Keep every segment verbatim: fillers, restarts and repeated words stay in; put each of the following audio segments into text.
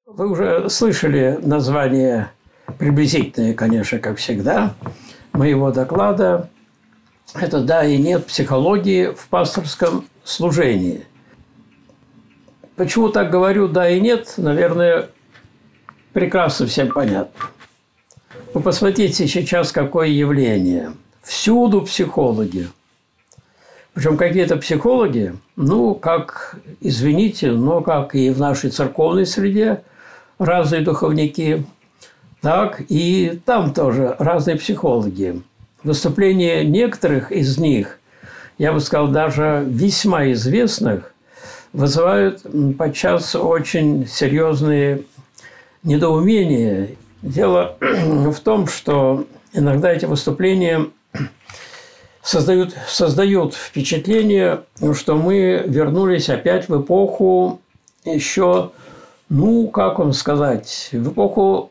Вы уже слышали название, приблизительное, конечно, как всегда, моего доклада. Это «Да и нет психологии в пасторском служении». Почему так говорю «да» и «нет», наверное, прекрасно всем понятно. Вы посмотрите сейчас, какое явление. Всюду психологи. Причем какие-то психологи, ну, как, извините, но как и в нашей церковной среде разные духовники, так и там тоже разные психологи. Выступления некоторых из них, я бы сказал, даже весьма известных, вызывают подчас очень серьезные недоумения. Дело в том, что иногда эти выступления создают, создают впечатление, что мы вернулись опять в эпоху еще, ну, как вам сказать, в эпоху,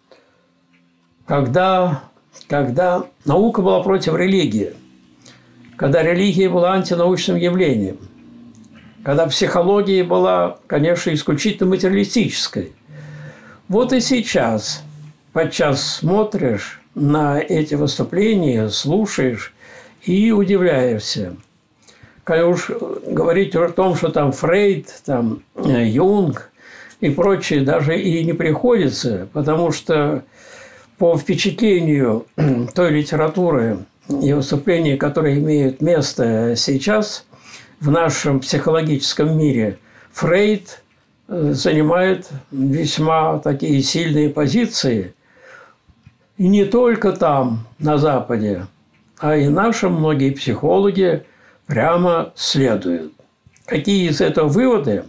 когда, когда наука была против религии, когда религия была антинаучным явлением, когда психология была, конечно, исключительно материалистической. Вот и сейчас подчас смотришь на эти выступления, слушаешь и удивляешься. Когда уж говорить о том, что там Фрейд, там Юнг и прочее, даже и не приходится, потому что по впечатлению той литературы и выступлений, которые имеют место сейчас в нашем психологическом мире, Фрейд занимает весьма такие сильные позиции. И не только там, на Западе, а и наши многие психологи прямо следуют. Какие из этого выводы?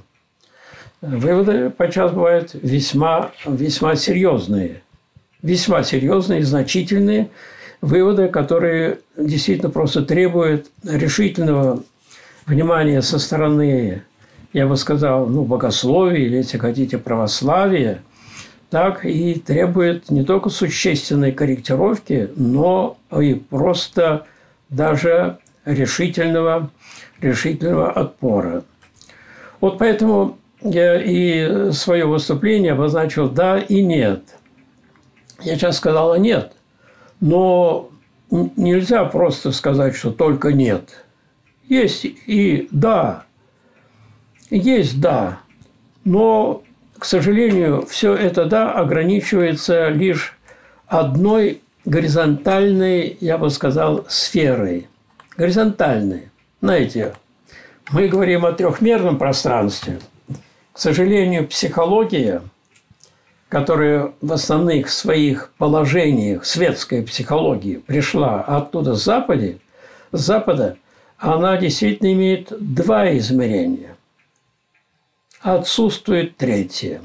Выводы подчас бывают весьма, весьма серьезные. Весьма серьезные, значительные выводы, которые действительно просто требуют решительного внимания со стороны, я бы сказал, ну, богословия или, если хотите, православия, так и требует не только существенной корректировки, но и просто даже решительного, решительного отпора. Вот поэтому я и свое выступление обозначил «да» и «нет». Я сейчас сказала «нет», но нельзя просто сказать, что только «нет». Есть и «да», есть «да», но, к сожалению, все это «да» ограничивается лишь одной горизонтальной, я бы сказал, сферой. Горизонтальной. Знаете, мы говорим о трехмерном пространстве. К сожалению, психология, которая в основных своих положениях, светская психология, пришла оттуда с Запада, с Запада, она действительно имеет два измерения. Отсутствует третье.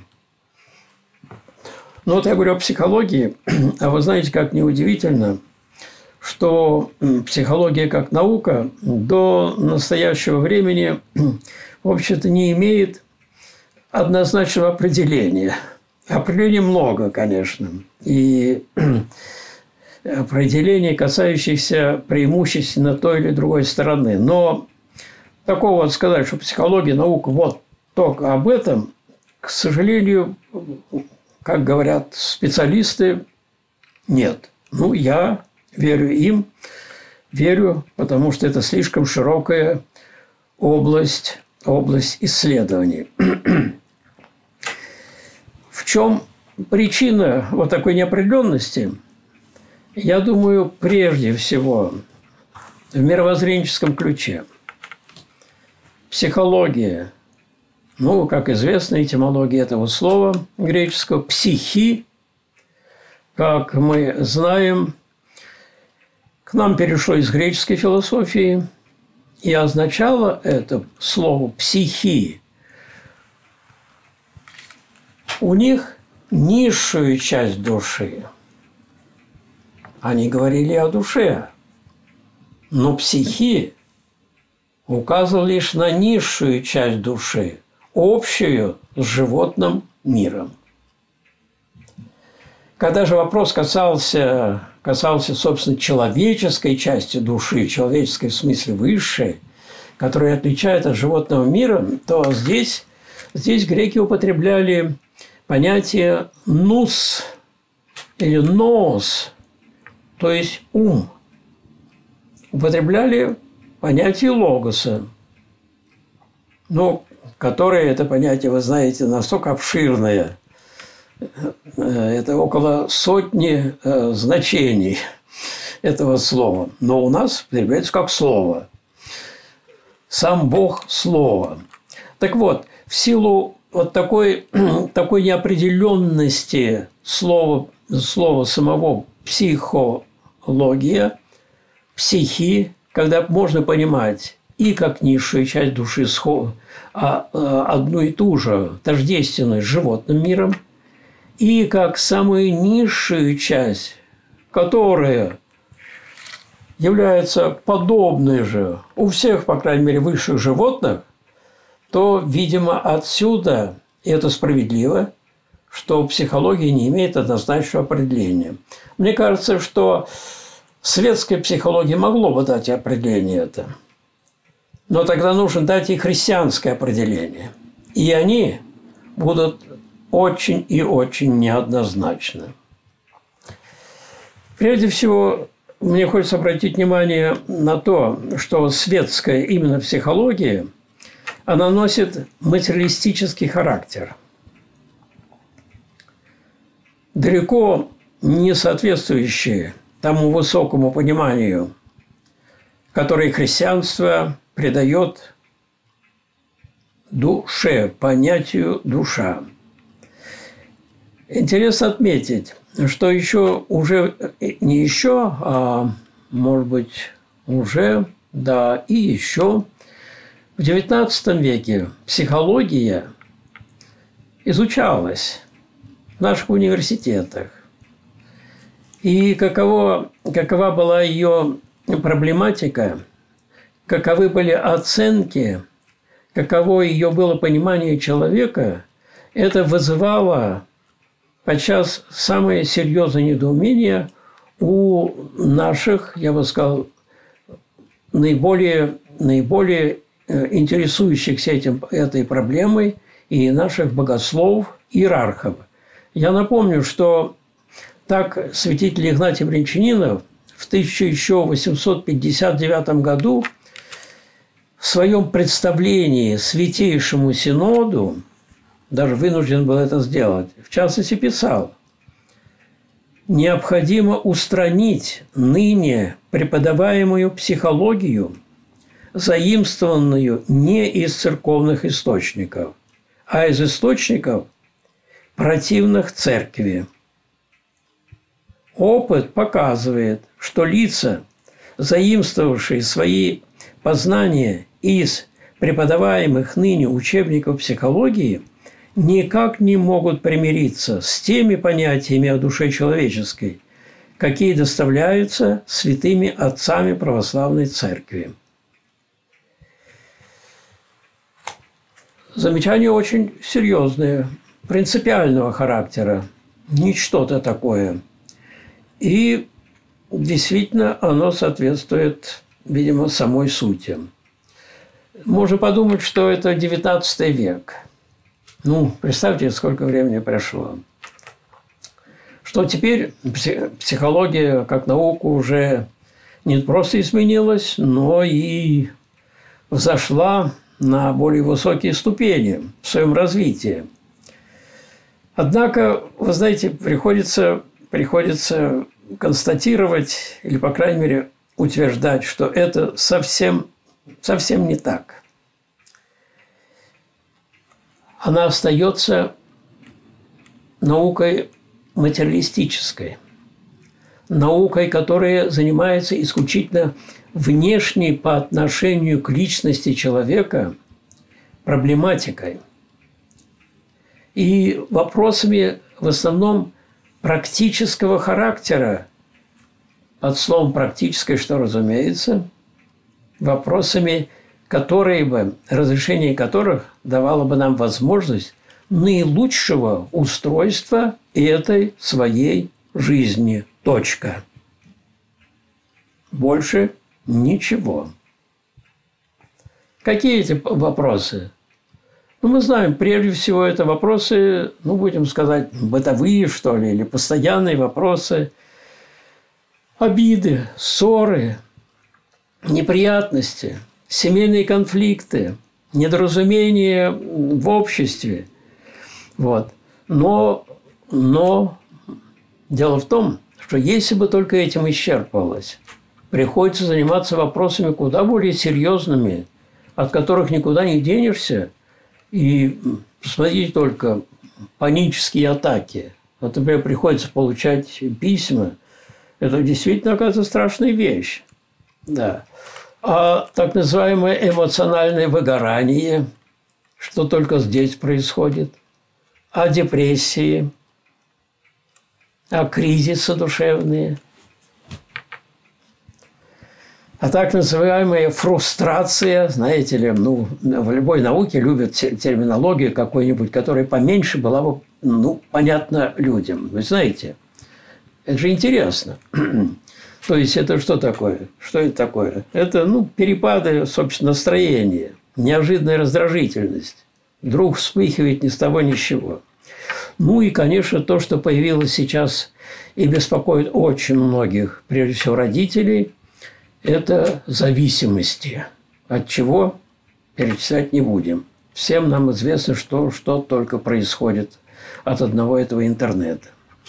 Но вот я говорю о психологии, а вы знаете, как неудивительно, что психология как наука до настоящего времени, в общем-то, не имеет однозначного определения. Определений много, конечно, и определений, касающихся преимущественно той или другой стороны. Но такого вот сказать, что психология, наука, вот только об этом, к сожалению, как говорят специалисты, нет. Ну, я верю им, верю, потому что это слишком широкая область, область исследований. В чем причина вот такой неопределенности? Я думаю, прежде всего, в мировоззренческом ключе. Психология, ну, как известно, этимология этого слова греческого «психи», как мы знаем, к нам перешло из греческой философии, и означало это слово «психи» у них низшую часть души. Они говорили о душе, но «психи» указывал лишь на низшую часть души, общую с животным миром. Когда же вопрос касался, касался, собственно, человеческой части души, человеческой в смысле высшей, которая отличает от животного мира, то здесь, здесь греки употребляли понятие «нус» или «нос», то есть «ум». Употребляли понятие логоса, ну, которое, это понятие, вы знаете, настолько обширное. Это около сотни э, значений этого слова. Но у нас употребляется как слово. Сам Бог – слово. Так вот, в силу вот такой, такой неопределенности слова, слова самого психология, психи, когда можно понимать и как низшую часть души, а одну и ту же тождественную с животным миром, и как самую низшую часть, которая является подобной же у всех, по крайней мере, высших животных, то, видимо, отсюда, и это справедливо, что психология не имеет однозначного определения. Мне кажется, что светская психология могло бы дать определение это. Но тогда нужно дать и христианское определение. И они будут очень и очень неоднозначны. Прежде всего, мне хочется обратить внимание на то, что светская именно психология, она носит материалистический характер. Далеко не соответствующий тому высокому пониманию, которое христианство придает душе, понятию душа. Интересно отметить, что еще уже, не еще, а может быть уже, да, и еще в девятнадцатом веке психология изучалась в наших университетах. И каково, какова была ее проблематика, каковы были оценки, каково ее было понимание человека, это вызывало подчас самое серьезное недоумение у наших, я бы сказал, наиболее, наиболее интересующихся этим, этой проблемой и наших богословов, иерархов. Я напомню, что так святитель Игнатий Брянчанинов в тысяча восемьсот пятьдесят девятом году в своем представлении Святейшему Синоду, даже вынужден был это сделать, в частности писал: «Необходимо устранить ныне преподаваемую психологию, заимствованную не из церковных источников, а из источников, противных церкви. Опыт показывает, что лица, заимствовавшие свои познания из преподаваемых ныне учебников психологии, никак не могут примириться с теми понятиями о душе человеческой, какие доставляются святыми отцами православной церкви». Замечание очень серьезное, принципиального характера, не что-то такое. И действительно оно соответствует, видимо, самой сути. Можно подумать, что это девятнадцатый век. Ну, представьте, сколько времени прошло. Что теперь психология как наука уже не просто изменилась, но и взошла на более высокие ступени в своем развитии. Однако, вы знаете, приходится, приходится констатировать, или, по крайней мере, утверждать, что это совсем, совсем не так. Она остается наукой материалистической, наукой, которая занимается исключительно внешней по отношению к личности человека проблематикой и вопросами в основном практического характера. Под словом «практическое» что разумеется? Вопросами, которые бы, разрешение которых давало бы нам возможность наилучшего устройства этой своей жизни. Точка. Больше ничего. Какие эти вопросы? Ну, мы знаем, прежде всего, это вопросы, ну, будем сказать, бытовые, что ли, или постоянные вопросы, обиды, ссоры, неприятности, семейные конфликты, недоразумения в обществе. Вот. Но, но дело в том, что если бы только этим исчерпывалось, приходится заниматься вопросами куда более серьезными, от которых никуда не денешься. И посмотрите только, панические атаки. Вот, например, приходится получать письма. Это действительно, оказывается, страшная вещь. Да. А так называемое эмоциональное выгорание, что только здесь происходит, а депрессии, а кризисы душевные, а так называемая фрустрация, знаете ли, ну, в любой науке любят терминологию какую-нибудь, которая поменьше была бы, ну, понятна людям. Вы знаете, это же интересно. То есть, это что такое? Что это такое? Это, ну, перепады, собственно, настроения, неожиданная раздражительность. Вдруг вспыхивает ни с того ни с сего. Ну и, конечно, то, что появилось сейчас и беспокоит очень многих, прежде всего, родителей – это зависимости. От чего перечислять не будем. Всем нам известно, что, что только происходит от одного этого интернета.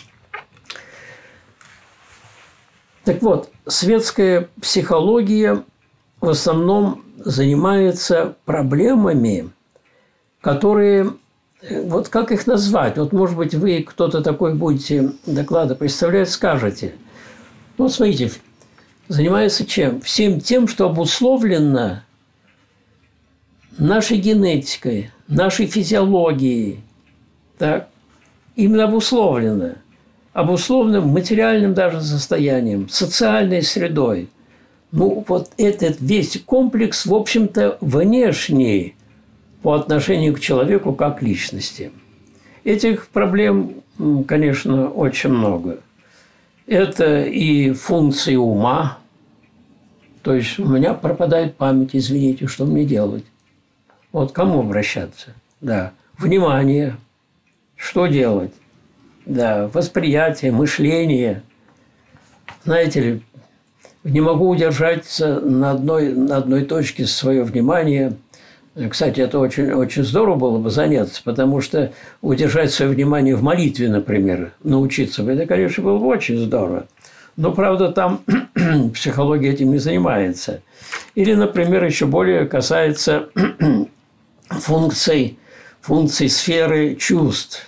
Так вот, светская психология в основном занимается проблемами, которые, вот как их назвать? Вот, может быть, вы, кто-то такой будете доклады представлять, скажете. Вот смотрите, занимается чем? Всем тем, что обусловлено нашей генетикой, нашей физиологией. Так? Именно обусловлено. Обусловлено материальным даже состоянием, социальной средой. Ну, вот этот весь комплекс, в общем-то, внешний по отношению к человеку как личности. Этих проблем, конечно, очень много. Это и функции ума. То есть у меня пропадает память, извините, что мне делать? Вот к кому обращаться? Да. Внимание. Что делать? Да. Восприятие, мышление. Знаете ли, не могу удержаться на одной, на одной точке свое внимание. Кстати, это очень, очень здорово было бы заняться, потому что удержать свое внимание в молитве, например, научиться, это, конечно, было бы очень здорово. Но, правда, там психология этим не занимается. Или, например, еще более касается функций, функций сферы чувств.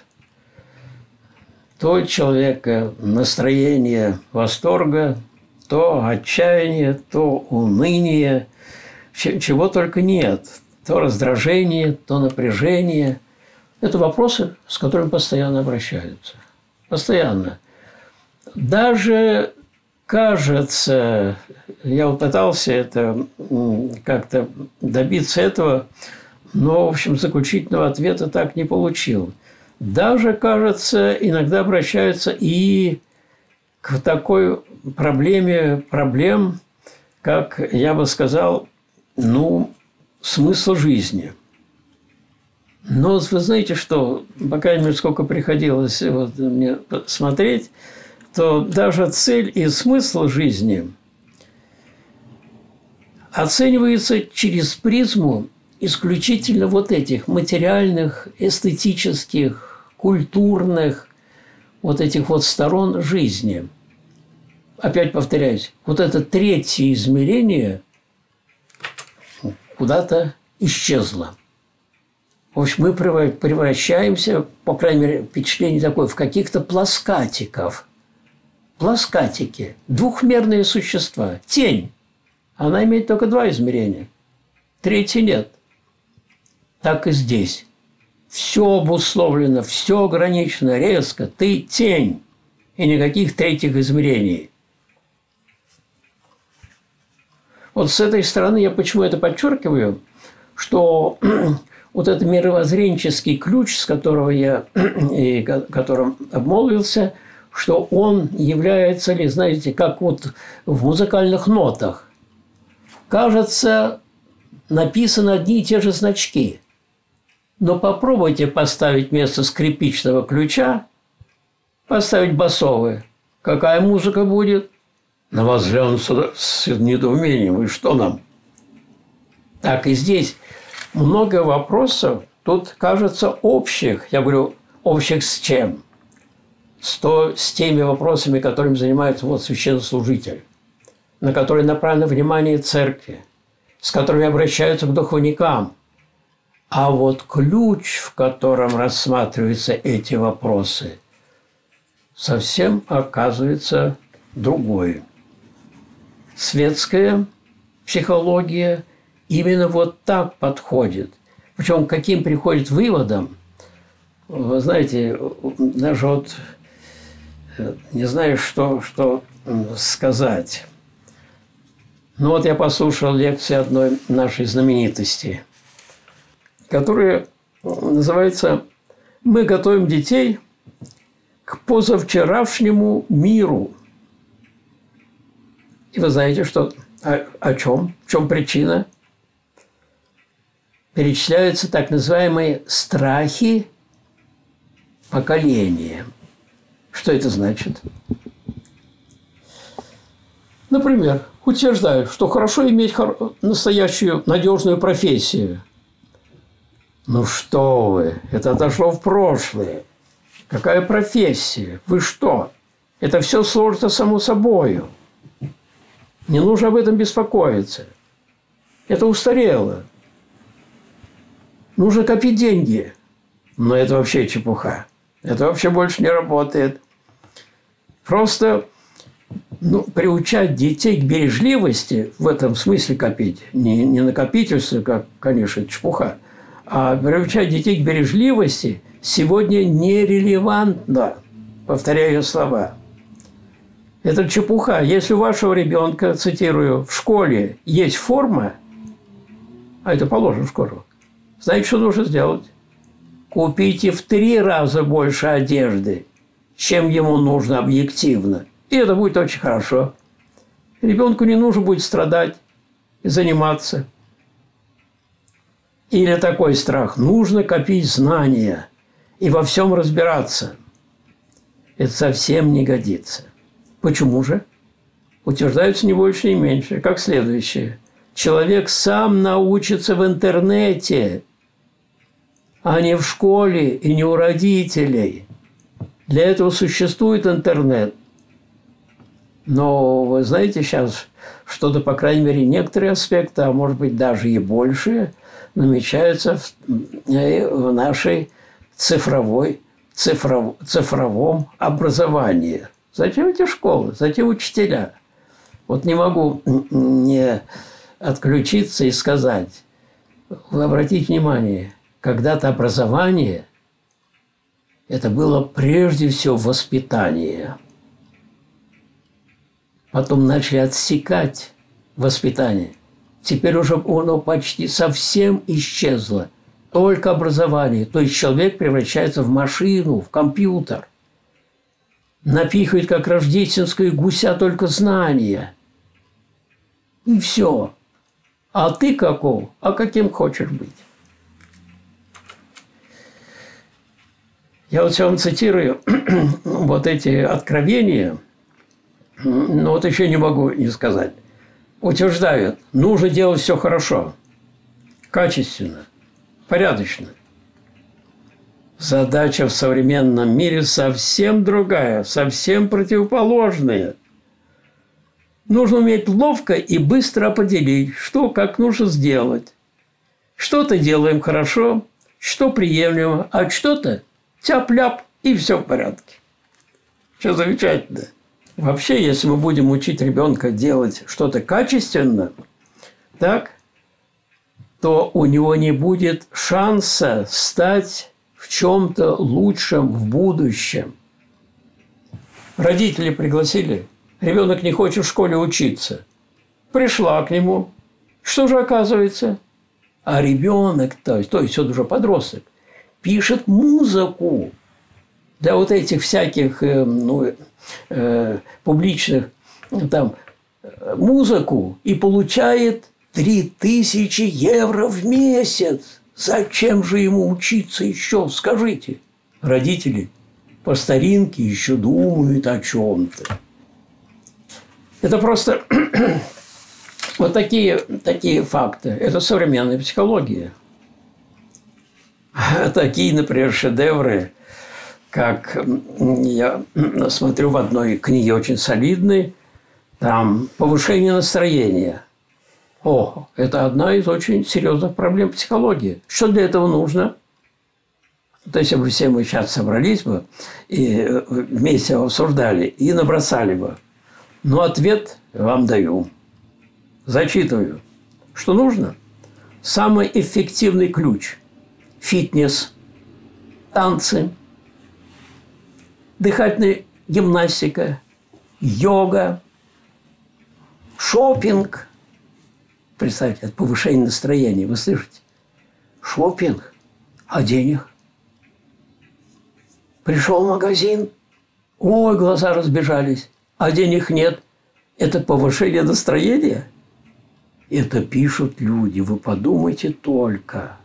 То человека настроение восторга, то отчаяние, то уныние, чего только нет. То раздражение, то напряжение. Это вопросы, с которыми постоянно обращаются. Постоянно. Даже, кажется, я вот пытался это как-то добиться этого, но, в общем, заключительного ответа так не получил. Даже, кажется, иногда обращаются и к такой проблеме проблем, как, я бы сказал, ну, смысл жизни. Но вы знаете, что, по крайней мере, сколько приходилось вот мне смотреть, то даже цель и смысл жизни оценивается через призму исключительно вот этих материальных, эстетических, культурных вот этих вот сторон жизни. Опять повторяюсь, вот это третье измерение куда-то исчезло. В общем, мы превращаемся, по крайней мере, впечатление такое, в каких-то плоскатиков. Плоскатики. Двухмерные существа. Тень. Она имеет только два измерения. Третье нет. Так и здесь. Все обусловлено, все ограничено резко. Ты тень. И никаких третьих измерений. Вот с этой стороны я почему это подчеркиваю, что вот этот мировоззренческий ключ, с которого я и которым обмолвился, что он является ли, знаете, как вот в музыкальных нотах. Кажется, написаны одни и те же значки. Но попробуйте поставить вместо скрипичного ключа, поставить басовый. Какая музыка будет? На вас глянут с недоумением. И что нам? Так и здесь много вопросов. Тут, кажется, общих. Я говорю, общих с чем? С, то, с теми вопросами, которыми занимается вот священнослужитель, на которые направлено внимание церкви, с которыми обращаются к духовникам. А вот ключ, в котором рассматриваются эти вопросы, совсем оказывается другой. Светская психология именно вот так подходит. Причем к каким приходит выводам, вы знаете, даже вот не знаю, что, что сказать. Ну вот я послушал лекцию одной нашей знаменитости, которая называется «Мы готовим детей к позавчерашнему миру». И вы знаете, что, о, о чем? В чем причина? Перечисляются так называемые страхи поколения. Что это значит? Например, утверждают, что хорошо иметь настоящую надежную профессию. Ну что вы, это отошло в прошлое. Какая профессия? Вы что? Это все сложится само собою. Не нужно об этом беспокоиться. Это устарело. Нужно копить деньги. Но это вообще чепуха. Это вообще больше не работает. Просто ну, приучать детей к бережливости, в этом смысле копить, не, не накопительство, как, конечно, чепуха, а приучать детей к бережливости сегодня нерелевантно. Повторяю слова. Это чепуха. Если у вашего ребенка, цитирую, в школе есть форма, а это положено в школу, знаете, что нужно сделать? Купите в три раза больше одежды, чем ему нужно объективно. И это будет очень хорошо. Ребенку не нужно будет страдать и заниматься. Или такой страх. Нужно копить знания и во всем разбираться. Это совсем не годится. Почему же? Утверждаются не больше и меньше. Как следующее. Человек сам научится в интернете, а не в школе и не у родителей. Для этого существует интернет. Но вы знаете, сейчас что-то, по крайней мере, некоторые аспекты, а может быть даже и больше, намечаются в, в нашей цифровой, цифров, цифровом образовании. Зачем эти школы? Зачем учителя? Вот не могу не отключиться и сказать. Вы обратите внимание, когда-то образование – это было прежде всего воспитание. Потом начали отсекать воспитание. Теперь уже оно почти совсем исчезло. Только образование. То есть человек превращается в машину, в компьютер. Напихивает, как рождественская гуся, только знания. И все. А ты каков? А каким хочешь быть? Я вот все вам цитирую вот эти откровения, но вот еще не могу не сказать. Утверждают, нужно делать все хорошо, качественно, порядочно. Задача в современном мире совсем другая, совсем противоположная. Нужно уметь ловко и быстро определить, что как нужно сделать. Что-то делаем хорошо, что приемлемо, а что-то тяп-ляп, и все в порядке. Что замечательно. Вообще, если мы будем учить ребенка делать что-то качественно, так, то у него не будет шанса стать в чем-то лучшем в будущем. Родители пригласили, ребенок не хочет в школе учиться. Пришла к нему. Что же оказывается? А ребенок, то есть, то есть он уже подросток, пишет музыку для вот этих всяких э, ну, э, публичных там музыку и получает три тысячи евро в месяц. Зачем же ему учиться еще, скажите? Родители по старинке еще думают о чем-то. Это просто вот такие, такие факты. Это современная психология. Такие, например, шедевры, как я смотрю в одной книге очень солидной, там повышение настроения. О, это одна из очень серьезных проблем психологии. Что для этого нужно? То есть, если бы все мы сейчас собрались бы и вместе обсуждали и набросали бы. Но ответ вам даю. Зачитываю. Что нужно? Самый эффективный ключ. Фитнес, танцы, дыхательная гимнастика, йога, шопинг. Представьте, это повышение настроения. Вы слышите? Шопинг. А денег? Пришел в магазин. Ой, глаза разбежались. А денег нет. Это повышение настроения? Это пишут люди. Вы подумайте только.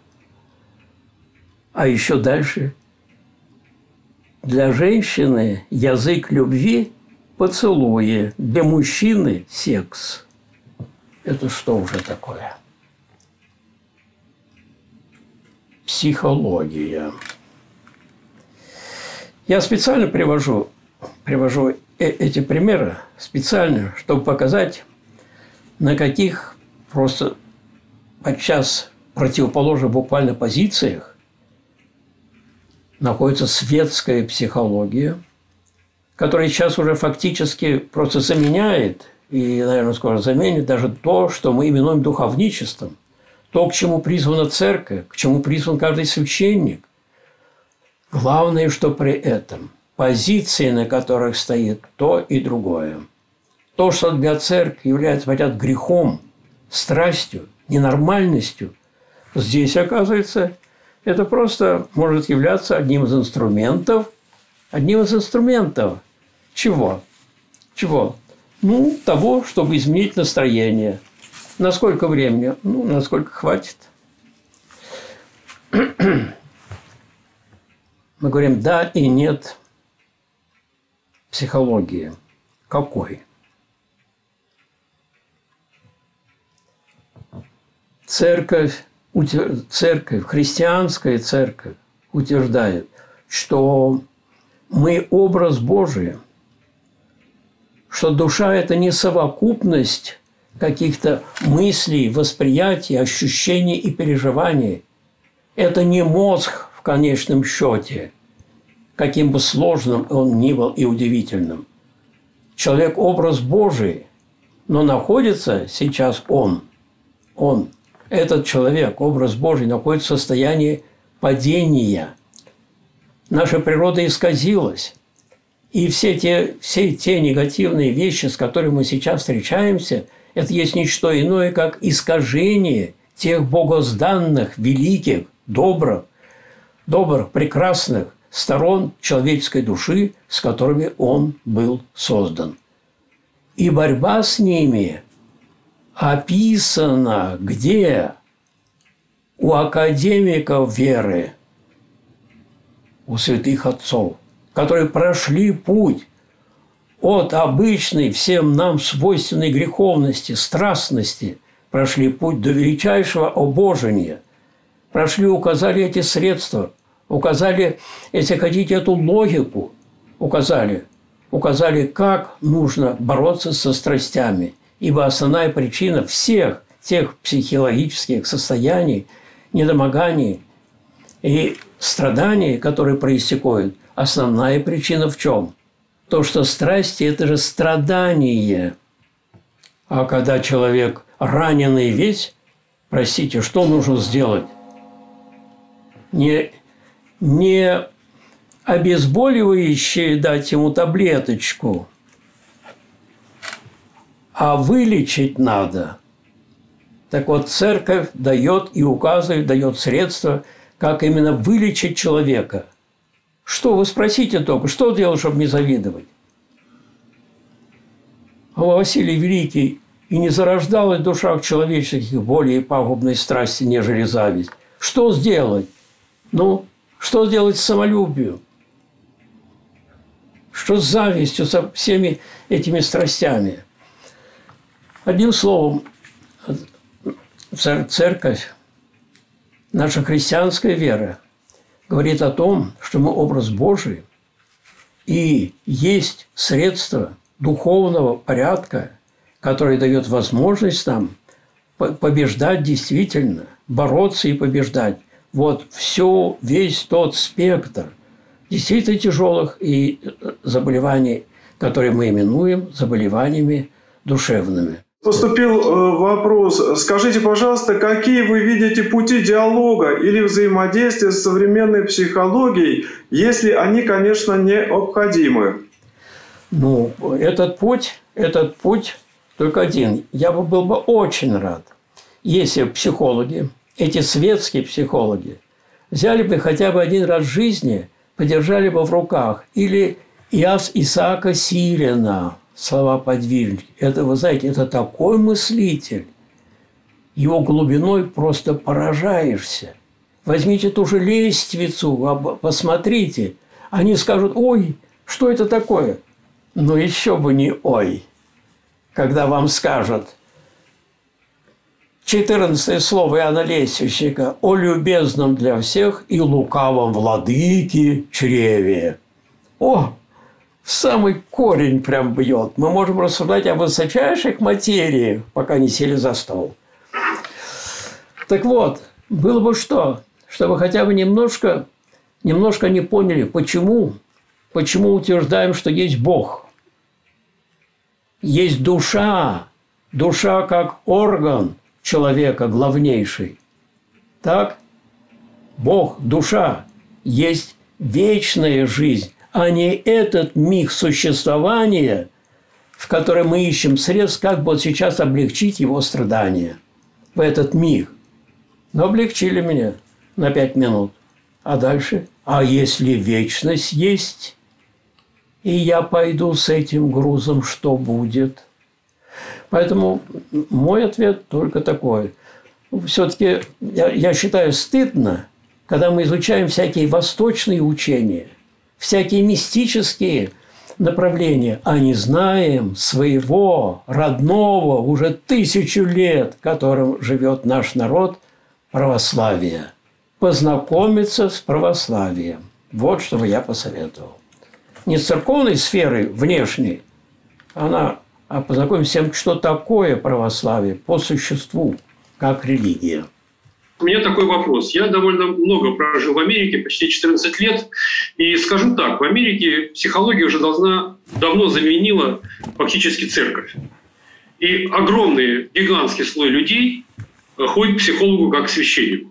А еще дальше. Для женщины язык любви – поцелуи. Для мужчины – секс. Это что уже такое? Психология. Я специально привожу, привожу эти примеры, специально, чтобы показать, на каких просто подчас противоположных буквально позициях находится светская психология, которая сейчас уже фактически просто заменяет, и, наверное, скоро заменит даже то, что мы именуем духовничеством, то, к чему призвана церковь, к чему призван каждый священник. Главное, что при этом позиции, на которых стоит то и другое. То, что для церкви является, хотят, грехом, страстью, ненормальностью, здесь, оказывается, это просто может являться одним из инструментов. Одним из инструментов чего? Чего? Ну, того, чтобы изменить настроение. На сколько времени? Ну, насколько хватит. Мы говорим «да» и «нет» психологии. Какой? Церковь, церковь, христианская церковь утверждает, что мы образ Божий, что душа – это не совокупность каких-то мыслей, восприятий, ощущений и переживаний. Это не мозг в конечном счете, каким бы сложным он ни был и удивительным. Человек – образ Божий, но находится сейчас он, он, этот человек, образ Божий, находится в состоянии падения. Наша природа исказилась. И все те, все те негативные вещи, с которыми мы сейчас встречаемся, это есть не что иное, как искажение тех богозданных, великих, добрых, добрых, прекрасных сторон человеческой души, с которыми он был создан. И борьба с ними описана где? У академиков веры, у святых отцов, которые прошли путь от обычной, всем нам свойственной греховности, страстности, прошли путь до величайшего обожения, прошли, указали эти средства, указали, если хотите, эту логику, указали, указали, как нужно бороться со страстями, ибо основная причина всех тех психологических состояний, недомоганий и страданий, которые проистекают, основная причина в чем? То, что страсти – это же страдание. А когда человек раненый весь, простите, что нужно сделать? Не, не обезболивающее дать ему таблеточку, а вылечить надо. Так вот, церковь дает и указывает, дает средства, как именно вылечить человека. Что, вы спросите только, что делать, чтобы не завидовать? А Василий Великий: «И не зарождалась в душах человеческих более пагубной страсти, нежели зависть». Что сделать? Ну, что сделать с самолюбием? Что с завистью, со всеми этими страстями? Одним словом, церковь, наша христианская вера говорит о том, что мы образ Божий и есть средство духовного порядка, которое дает возможность нам побеждать действительно, бороться и побеждать. Вот все, весь тот спектр действительно тяжелых и заболеваний, которые мы именуем заболеваниями душевными. Поступил вопрос. Скажите, пожалуйста, какие вы видите пути диалога или взаимодействия с современной психологией, если они, конечно, необходимы? Ну, этот путь, этот путь только один. Я бы был бы очень рад, если психологи, эти светские психологи, взяли бы хотя бы один раз в жизни, подержали бы в руках, или Иас Исаака Сирина, слова подвижники. Это, вы знаете, это такой мыслитель. Его глубиной просто поражаешься. Возьмите ту же лествицу, посмотрите. Они скажут: ой, что это такое? Но еще бы не ой. Когда вам скажут четырнадцатое слово Иоанна Лествичника: «О любезном для всех и лукавом владыке чреве». О, в самый корень прям бьет. Мы можем рассуждать о высочайших материях, пока не сели за стол. Так вот, было бы что? Чтобы хотя бы немножко, немножко не поняли, почему, почему утверждаем, что есть Бог. Есть душа. Душа как орган человека главнейший. Так? Бог, душа. Есть вечная жизнь, а не этот миг существования, в котором мы ищем средств, как бы вот сейчас облегчить его страдания. В этот миг. Но облегчили меня на пять минут. А дальше? А если вечность есть, и я пойду с этим грузом, что будет? Поэтому мой ответ только такой. Все-таки я, я считаю стыдно, когда мы изучаем всякие восточные учения, всякие мистические направления, а не знаем своего родного уже тысячу лет, которым живет наш народ, православия. Познакомиться с православием. Вот что бы я посоветовал. Не с церковной сферой внешней, она, а познакомиться с тем, что такое православие по существу, как религия. У меня такой вопрос. Я довольно много прожил в Америке, почти четырнадцать лет. И скажу так, в Америке психология уже должна, давно заменила фактически церковь. И огромный, гигантский слой людей ходит к психологу как к священнику.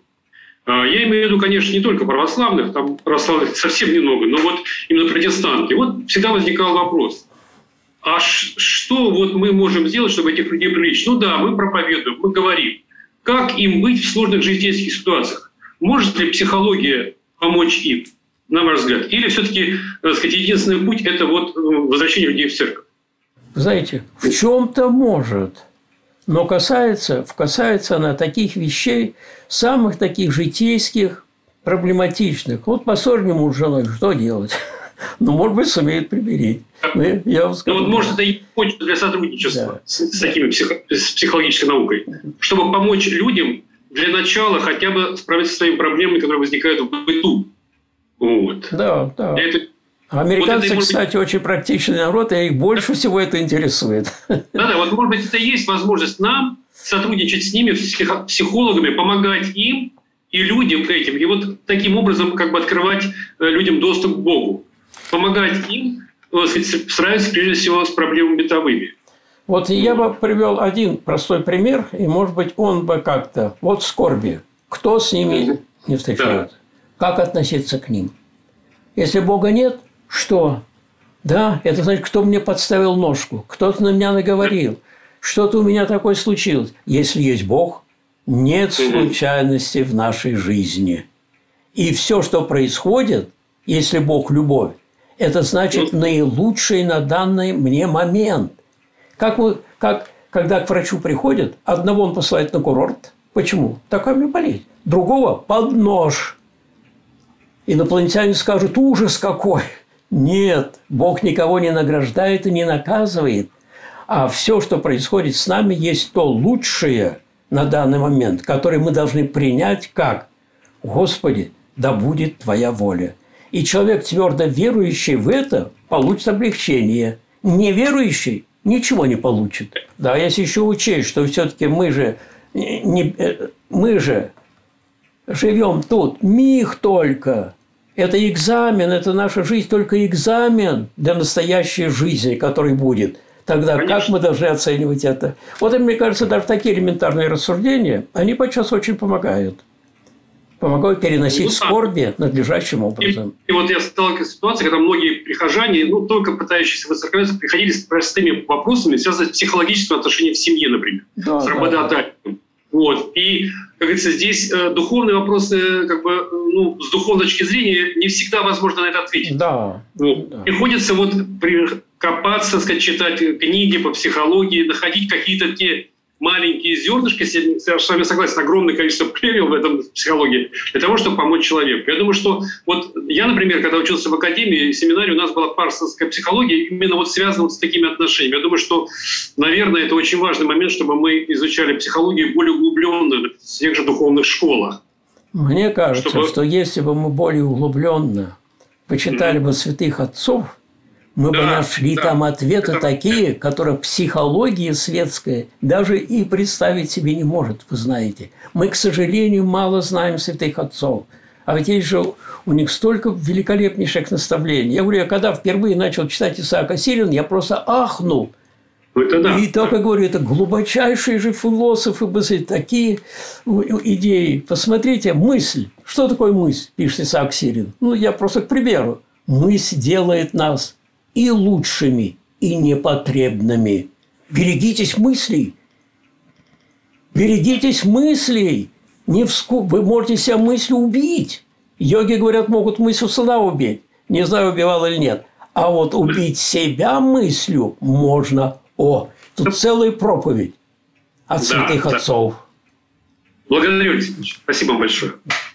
Я имею в виду, конечно, не только православных, там православных совсем немного, но вот именно протестанты. Вот всегда возникал вопрос. А что вот мы можем сделать, чтобы этих людей привлечь? Ну да, мы проповедуем, мы говорим. Как им быть в сложных житейских ситуациях? Может ли психология помочь им, на ваш взгляд? Или все-таки, так сказать, единственный путь – это вот возвращение людей в церковь? Знаете, в чем-то может, но касается, касается она таких вещей, самых таких житейских, проблематичных. Вот поссорили муж с женой, что делать? Ну, может быть, сумеет примирить. Ну, я вам скажу, ну, вот, да. Может, это и почва для сотрудничества Да. с, с, такими психо, с психологической наукой, чтобы помочь людям для начала хотя бы справиться с своими проблемами, которые возникают в быту. Вот. Да, да. Это... Американцы, вот это, кстати, быть... очень практичный народ, и их больше всего это интересует. Да-да, вот, может быть, это и есть возможность нам сотрудничать с ними, с психологами, помогать им и людям этим, и вот таким образом как бы открывать людям доступ к Богу. Помогать им справиться, прежде всего, с проблемами бытовыми. Вот я бы привел один простой пример, и, может быть, он бы как-то... Вот скорби. Кто с ними не встречается? Да. Как относиться к ним? Если Бога нет, что? Да, это значит, кто мне подставил ножку, кто-то на меня наговорил, что-то у меня такое случилось. Если есть Бог, нет случайностей в нашей жизни. И все, что происходит, если Бог – любовь, это значит наилучший на данный мне момент. Как, вы, как когда к врачу приходят, одного он посылает на курорт. Почему? Такая у меня болезнь. другого под нож. Инопланетяне скажут: ужас какой! Нет, Бог никого не награждает и не наказывает. А все, что происходит с нами, есть то лучшее на данный момент, которое мы должны принять как: Господи, да будет Твоя воля. И человек, твердо верующий в это, получит облегчение. Неверующий ничего не получит. Да, если еще учесть, что все-таки мы же, не, мы же живем тут, миг только. Это экзамен, это наша жизнь, только экзамен для настоящей жизни, который будет. Тогда Конечно. Как мы должны оценивать это? Вот, мне кажется, даже такие элементарные рассуждения, они подчас очень помогают. Помогают переносить ну, скорби надлежащим образом. И, и вот я сталкиваюсь с ситуацией, когда многие прихожане, ну, только пытающиеся воцерковляться, приходили с простыми вопросами, связанными с психологическим отношением в семье, например, да, с работодателем. Да. Вот. И, как говорится, здесь э, духовные вопросы, как бы, ну, с духовной точки зрения, не всегда возможно на это ответить. Да. Вот. Да. Приходится вот копаться, так сказать, читать книги по психологии, находить какие-то те маленькие зернышки, я с вами согласен, огромное количество плевел в этом психологии, для того, чтобы помочь человеку. Я думаю, что вот я, например, когда учился в академии, в семинаре, у нас была парсонская психология, именно вот связана вот с такими отношениями. Я думаю, что, наверное, это очень важный момент, чтобы мы изучали психологию более углубленно в тех же духовных школах. Мне кажется, чтобы... что если бы мы более углубленно почитали mm-hmm. бы святых отцов, мы да, бы нашли да. там ответы это... такие, которые психология светская даже и представить себе не может, вы знаете. Мы, к сожалению, мало знаем святых отцов. А ведь есть же у них столько великолепнейших наставлений. Я говорю, я когда впервые начал читать Исаака Сирина, я просто ахнул. Это да. И только говорю, это глубочайшие же философы, такие идеи. Посмотрите, мысль. Что такое мысль, пишет Исаак Сирин? Ну, я просто к примеру. Мысль делает нас и лучшими, и непотребными. Берегитесь мыслей. Берегитесь мыслей. Не вску... Вы можете себя мыслью убить. Йоги говорят, могут мыслью сына убить. Не знаю, убивал или нет. А вот убить себя мыслью можно. О, тут целая проповедь от святых да, отцов. Да. Благодарю, Алексей Ильич. Спасибо большое.